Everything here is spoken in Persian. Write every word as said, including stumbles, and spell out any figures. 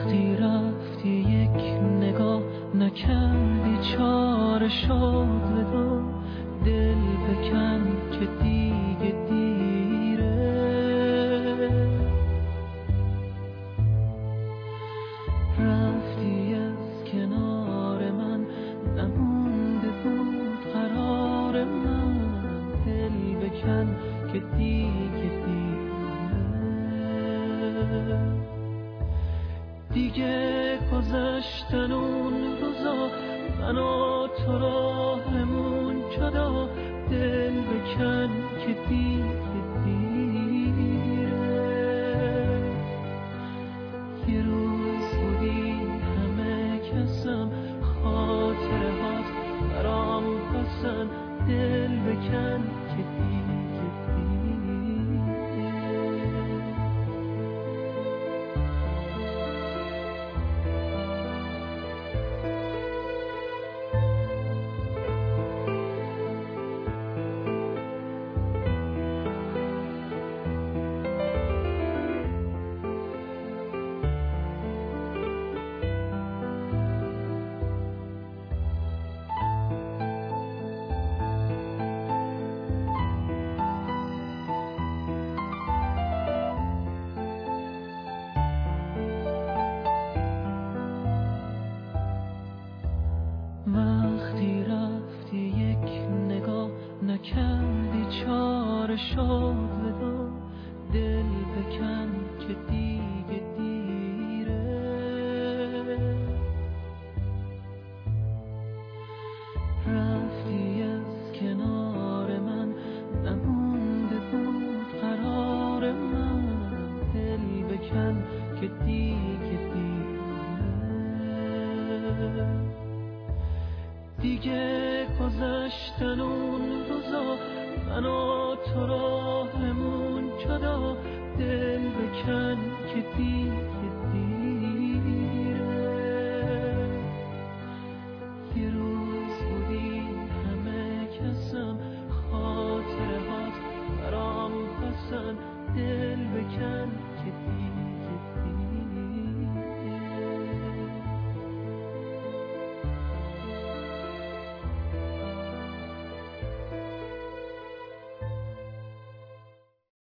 وقتی رفتی یک نگاه نکردی چاره شد ودا، دل بکن که دیگه دیره. رفتی از کنار من نمونده بود قرار من، دل بکن که دیگه دیره. دیگه گذشتن اون روزا، من و تو راهمون جدا، دل بکن که دیگه دیره. یه روز بودی همه کسم، خاطره هات برام پسند، دل بکن که دیگه دیره. وقتی رفتی یک نگاه نکردی چاره شد ودا، دل بکن که دیگه دیره. رفتی از کنار من نمونده بود قرار من، دل بکن که دیگه دیره. دیگه گذشتن اون روزا، من و تو راهمون جدا، دل بکن که دیگه دیره. یه روز